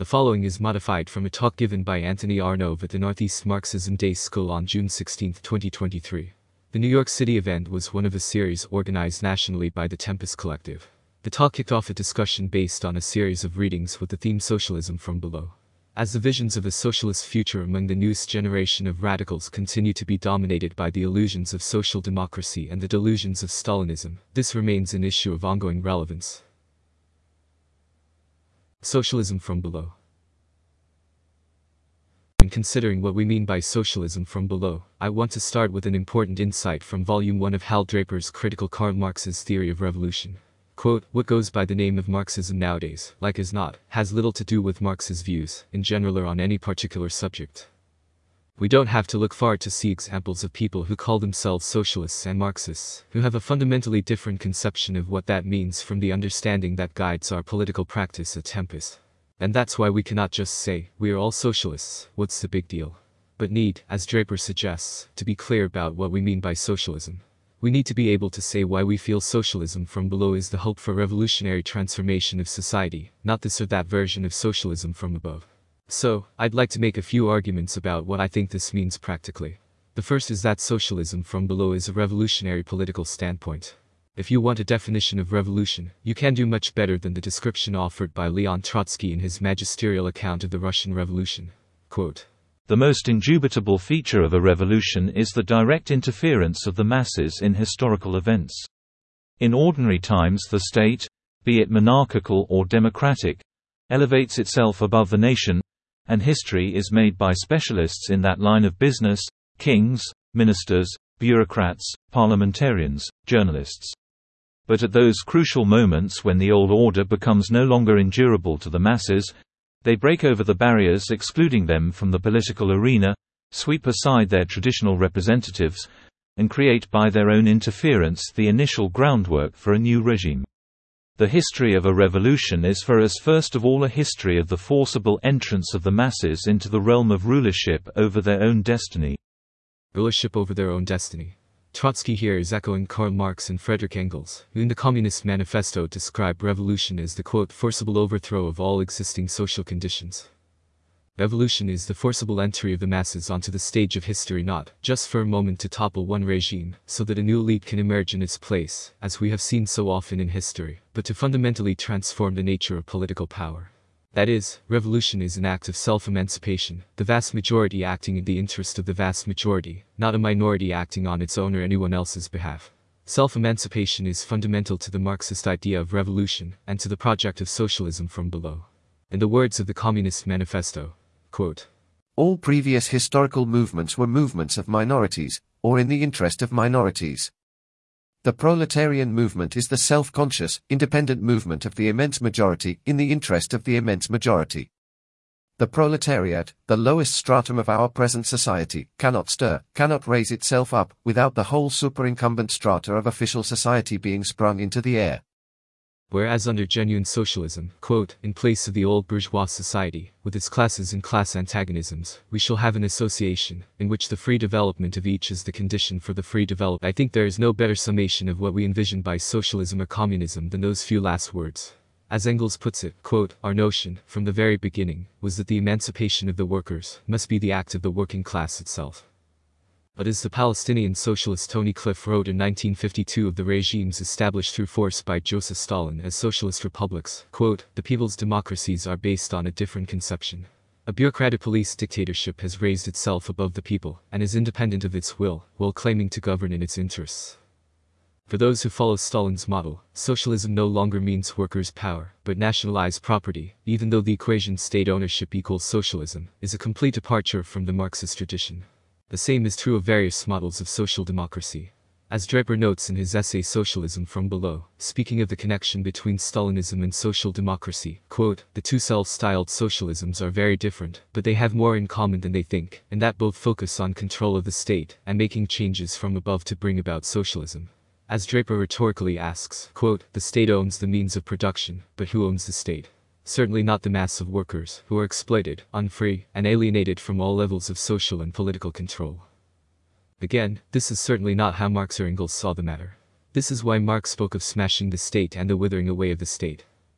The following is modified from a talk given by Anthony Arnove at the Northeast Marxism Day School on June 16, 2023. The New York City event was one of a series organized nationally by the Tempest Collective. The talk kicked off a discussion based on a series of readings with the theme Socialism from Below. As the visions of a socialist future among the newest generation of radicals continue to be dominated by the illusions of social democracy and the delusions of Stalinism, this remains an issue of ongoing relevance. Socialism from Below. In considering what we mean by socialism from below, I want to start with an important insight from Volume 1 of Hal Draper's critical Karl Marx's theory of revolution. Quote, "What goes by the name of Marxism nowadays, like as not, has little to do with Marx's views, in general or on any particular subject. We don't have to look far to see examples of people who call themselves socialists and Marxists, who have a fundamentally different conception of what that means from the understanding that guides our political practice at Tempest. And that's why we cannot just say, we are all socialists, what's the big deal? But need, as Draper suggests, to be clear about what we mean by socialism. We need to be able to say why we feel socialism from below is the hope for revolutionary transformation of society, not this or that version of socialism from above. So, I'd like to make a few arguments about what I think this means practically. The first is that socialism from below is a revolutionary political standpoint. If you want a definition of revolution, you can do much better than the description offered by Leon Trotsky in his magisterial account of the Russian Revolution. Quote, "The most indubitable feature of a revolution is the direct interference of the masses in historical events. In ordinary times the state, be it monarchical or democratic, elevates itself above the nation, and history is made by specialists in that line of business: kings, ministers, bureaucrats, parliamentarians, journalists. But at those crucial moments when the old order becomes no longer endurable to the masses, they break over the barriers excluding them from the political arena, sweep aside their traditional representatives, and create by their own interference the initial groundwork for a new regime. The history of a revolution is for us first of all a history of the forcible entrance of the masses into the realm of rulership over their own destiny." Rulership over their own destiny. Trotsky here is echoing Karl Marx and Friedrich Engels, who in the Communist Manifesto describe revolution as the quote, "forcible overthrow of all existing social conditions." Revolution is the forcible entry of the masses onto the stage of history, not just for a moment to topple one regime, so that a new elite can emerge in its place, as we have seen so often in history, but to fundamentally transform the nature of political power. That is, revolution is an act of self-emancipation, the vast majority acting in the interest of the vast majority, not a minority acting on its own or anyone else's behalf. Self-emancipation is fundamental to the Marxist idea of revolution, and to the project of socialism from below. In the words of the Communist Manifesto, quote, "All previous historical movements were movements of minorities, or in the interest of minorities. The proletarian movement is the self-conscious, independent movement of the immense majority in the interest of the immense majority. The proletariat, the lowest stratum of our present society, cannot stir, cannot raise itself up, without the whole superincumbent strata of official society being sprung into the air." Whereas under genuine socialism, quote, "in place of the old bourgeois society, with its classes and class antagonisms, we shall have an association, in which the free development of each is the condition for the free development." I think there is no better summation of what we envision by socialism or communism than those few last words. As Engels puts it, quote, "Our notion, from the very beginning, was that the emancipation of the workers must be the act of the working class itself." But as the Palestinian socialist Tony Cliff wrote in 1952 of the regimes established through force by Joseph Stalin as socialist republics, quote, "The people's democracies are based on a different conception. A bureaucratic police dictatorship has raised itself above the people, and is independent of its will, while claiming to govern in its interests." For those who follow Stalin's model, socialism no longer means workers' power, but nationalized property, even though the equation state ownership equals socialism, is a complete departure from the Marxist tradition. The same is true of various models of social democracy. As Draper notes in his essay Socialism from Below, speaking of the connection between Stalinism and social democracy, quote, "The two self-styled socialisms are very different, but they have more in common than they think, and that both focus on control of the state, and making changes from above to bring about socialism." As Draper rhetorically asks, quote, "The state owns the means of production, but who owns the state? Certainly not the mass of workers, who are exploited, unfree, and alienated from all levels of social and political control." Again, this is certainly not how Marx or Engels saw the matter. This is why Marx spoke of smashing the state and the withering away of the state.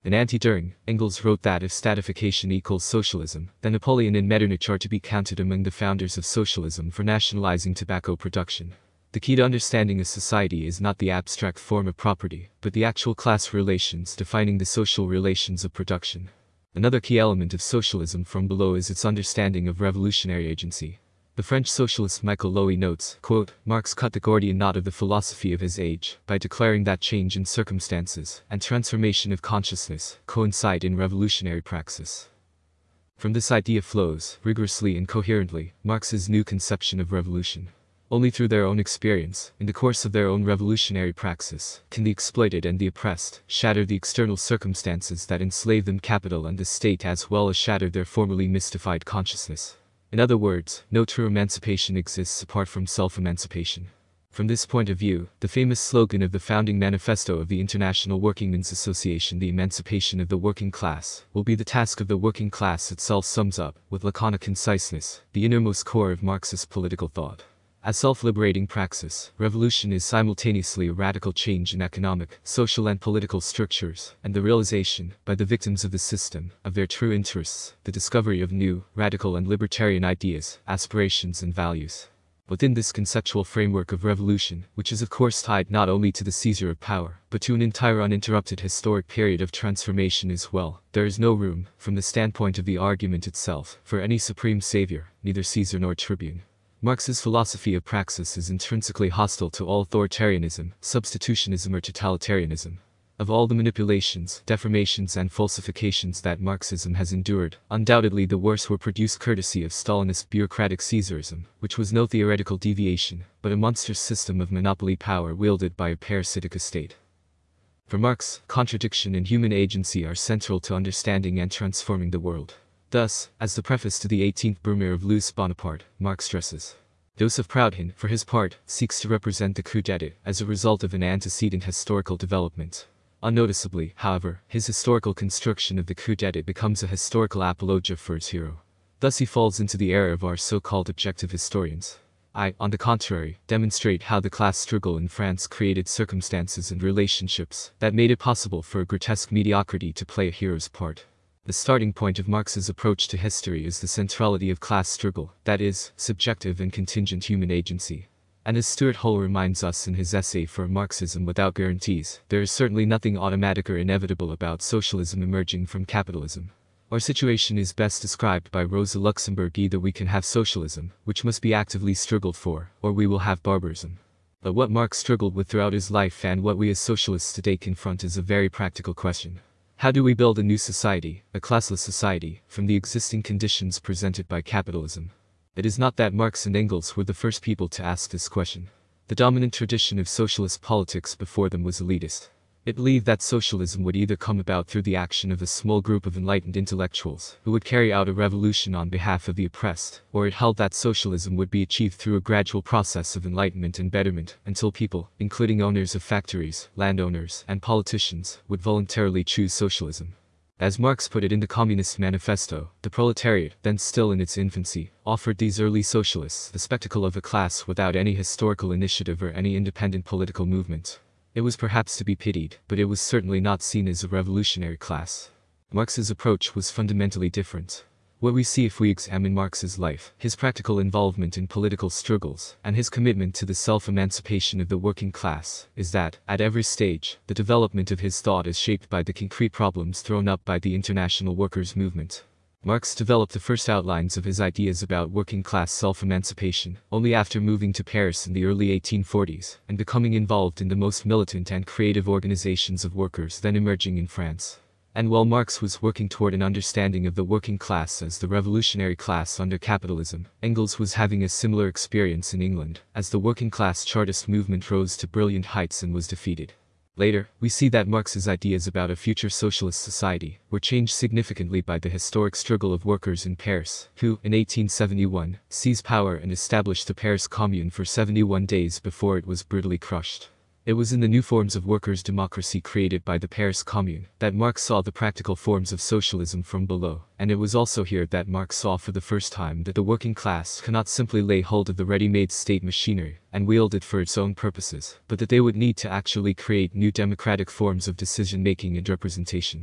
In Anti-Düring, Engels wrote that if statification equals socialism, then Napoleon and Metternich are to be counted among the founders of socialism for nationalizing tobacco production. The key to understanding a society is not the abstract form of property, but the actual class relations defining the social relations of production. Another key element of socialism from below is its understanding of revolutionary agency. The French socialist Michael Lowy notes, quote, Marx cut the Gordian knot of the philosophy of his age by declaring that change in circumstances and transformation of consciousness coincide in revolutionary praxis. From this idea flows, rigorously and coherently, Marx's new conception of revolution. Only through their own experience, in the course of their own revolutionary praxis, can the exploited and the oppressed shatter the external circumstances that enslave them, capital and the state, as well as shatter their formerly mystified consciousness. In other words, no true emancipation exists apart from self-emancipation. From this point of view, the famous slogan of the founding manifesto of the International Workingmen's Association, the emancipation of the working class, will be the task of the working class itself, sums up, with laconic conciseness, the innermost core of Marxist political thought. As self-liberating praxis, revolution is simultaneously a radical change in economic, social and political structures, and the realization, by the victims of the system, of their true interests, the discovery of new, radical and libertarian ideas, aspirations and values. Within this conceptual framework of revolution, which is of course tied not only to the seizure of power, but to an entire uninterrupted historic period of transformation as well, there is no room, from the standpoint of the argument itself, for any supreme savior, neither Caesar nor tribune. Marx's philosophy of praxis is intrinsically hostile to all authoritarianism, substitutionism or totalitarianism. Of all the manipulations, deformations and falsifications that Marxism has endured, undoubtedly the worst were produced courtesy of Stalinist bureaucratic Caesarism, which was no theoretical deviation, but a monstrous system of monopoly power wielded by a parasitic state. For Marx, contradiction and human agency are central to understanding and transforming the world. Thus, as the preface to the 18th Brumaire of Louis Bonaparte, Marx stresses. Joseph Proudhon, for his part, seeks to represent the coup d'état as a result of an antecedent historical development. Unnoticeably, however, his historical construction of the coup d'état becomes a historical apologia for its hero. Thus he falls into the error of our so-called objective historians. I, on the contrary, demonstrate how the class struggle in France created circumstances and relationships that made it possible for a grotesque mediocrity to play a hero's part. The starting point of Marx's approach to history is the centrality of class struggle, that is, subjective and contingent human agency. And as Stuart Hall reminds us in his essay for Marxism Without Guarantees, there is certainly nothing automatic or inevitable about socialism emerging from capitalism. Our situation is best described by Rosa Luxemburg: either we can have socialism, which must be actively struggled for, or we will have barbarism. But what Marx struggled with throughout his life and what we as socialists today confront is a very practical question. How do we build a new society, a classless society, from the existing conditions presented by capitalism? It is not that Marx and Engels were the first people to ask this question. The dominant tradition of socialist politics before them was elitist. It believed that socialism would either come about through the action of a small group of enlightened intellectuals who would carry out a revolution on behalf of the oppressed, or it held that socialism would be achieved through a gradual process of enlightenment and betterment until people, including owners of factories, landowners, and politicians, would voluntarily choose socialism. As Marx put it in the Communist Manifesto, the proletariat, then still in its infancy, offered these early socialists the spectacle of a class without any historical initiative or any independent political movement. It was perhaps to be pitied, but it was certainly not seen as a revolutionary class. Marx's approach was fundamentally different. What we see if we examine Marx's life, his practical involvement in political struggles, and his commitment to the self-emancipation of the working class, is that, at every stage, the development of his thought is shaped by the concrete problems thrown up by the international workers' movement. Marx developed the first outlines of his ideas about working-class self-emancipation only after moving to Paris in the early 1840s and becoming involved in the most militant and creative organizations of workers then emerging in France. And while Marx was working toward an understanding of the working class as the revolutionary class under capitalism, Engels was having a similar experience in England, as the working-class Chartist movement rose to brilliant heights and was defeated. Later, we see that Marx's ideas about a future socialist society were changed significantly by the historic struggle of workers in Paris, who, in 1871, seized power and established the Paris Commune for 71 days before it was brutally crushed. It was in the new forms of workers' democracy created by the Paris Commune that Marx saw the practical forms of socialism from below, and it was also here that Marx saw for the first time that the working class cannot simply lay hold of the ready-made state machinery and wield it for its own purposes, but that they would need to actually create new democratic forms of decision-making and representation.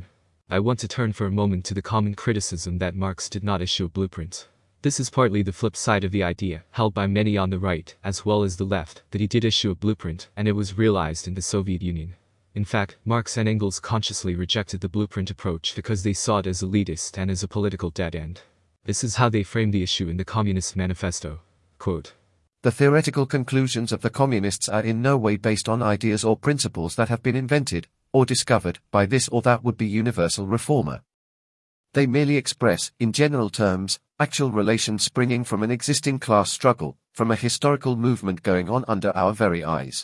I want to turn for a moment to the common criticism that Marx did not issue a blueprint. This is partly the flip side of the idea, held by many on the right, as well as the left, that he did issue a blueprint, and it was realized in the Soviet Union. In fact, Marx and Engels consciously rejected the blueprint approach because they saw it as elitist and as a political dead end. This is how they framed the issue in the Communist Manifesto. Quote, "The theoretical conclusions of the communists are in no way based on ideas or principles that have been invented, or discovered, by this or that would-be universal reformer. They merely express, in general terms, actual relations springing from an existing class struggle, from a historical movement going on under our very eyes."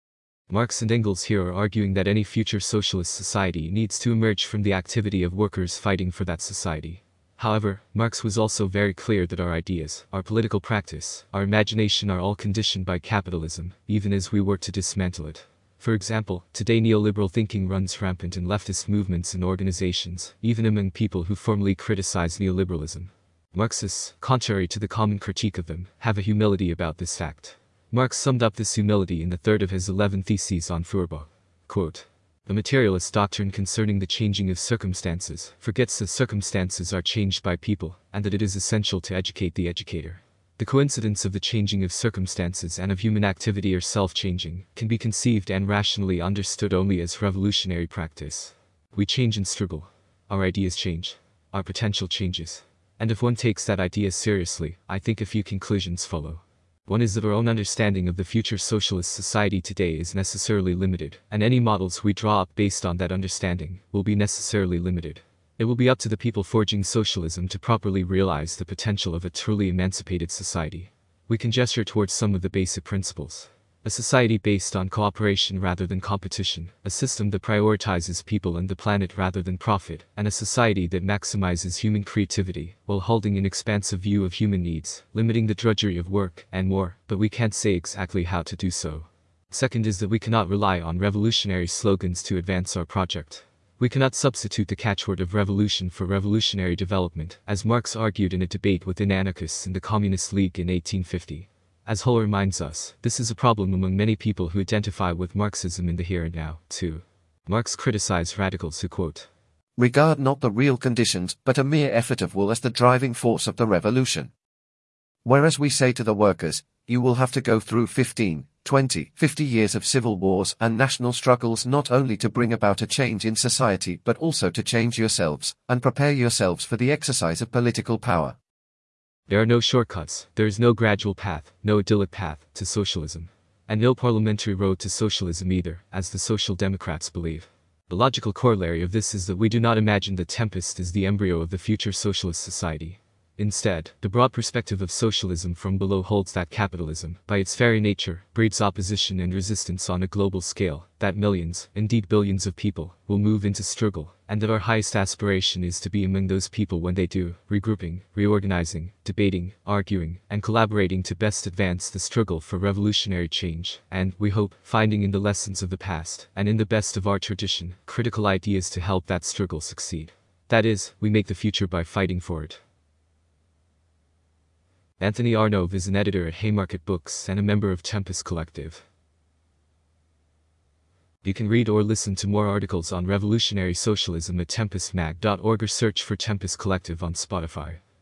Marx and Engels here are arguing that any future socialist society needs to emerge from the activity of workers fighting for that society. However, Marx was also very clear that our ideas, our political practice, our imagination are all conditioned by capitalism, even as we work to dismantle it. For example, today neoliberal thinking runs rampant in leftist movements and organizations, even among people who formally criticize neoliberalism. Marxists, contrary to the common critique of them, have a humility about this fact. Marx summed up this humility in the third of his 11 Theses on Feuerbach. Quote, "The materialist doctrine concerning the changing of circumstances forgets that circumstances are changed by people, and that it is essential to educate the educator. The coincidence of the changing of circumstances and of human activity or self-changing can be conceived and rationally understood only as revolutionary practice. We change and struggle. Our ideas change. Our potential changes. And if one takes that idea seriously, I think a few conclusions follow. One is that our own understanding of the future socialist society today is necessarily limited, and any models we draw up based on that understanding will be necessarily limited. It will be up to the people forging socialism to properly realize the potential of a truly emancipated society. We can gesture towards some of the basic principles. A society based on cooperation rather than competition, a system that prioritizes people and the planet rather than profit, and a society that maximizes human creativity, while holding an expansive view of human needs, limiting the drudgery of work, and more, but we can't say exactly how to do so. Second is that we cannot rely on revolutionary slogans to advance our project. We cannot substitute the catchword of revolution for revolutionary development, as Marx argued in a debate within anarchists in the Communist League in 1850. As Hull reminds us, this is a problem among many people who identify with Marxism in the here and now, too. Marx criticized radicals who, quote, "regard not the real conditions but a mere effort of will as the driving force of the revolution. Whereas we say to the workers, you will have to go through 15, 20, 50 years of civil wars and national struggles not only to bring about a change in society but also to change yourselves, and prepare yourselves for the exercise of political power. There are no shortcuts, there is no gradual path, no idyllic path, to socialism. And no parliamentary road to socialism either, as the Social Democrats believe. The logical corollary of this is that we do not imagine the Tempest as the embryo of the future socialist society. Instead, the broad perspective of socialism from below holds that capitalism, by its very nature, breeds opposition and resistance on a global scale, that millions, indeed billions of people, will move into struggle, and that our highest aspiration is to be among those people when they do, regrouping, reorganizing, debating, arguing, and collaborating to best advance the struggle for revolutionary change, and, we hope, finding in the lessons of the past, and in the best of our tradition, critical ideas to help that struggle succeed. That is, we make the future by fighting for it." Anthony Arnove is an editor at Haymarket Books and a member of Tempest Collective. You can read or listen to more articles on revolutionary socialism at tempestmag.org or search for Tempest Collective on Spotify.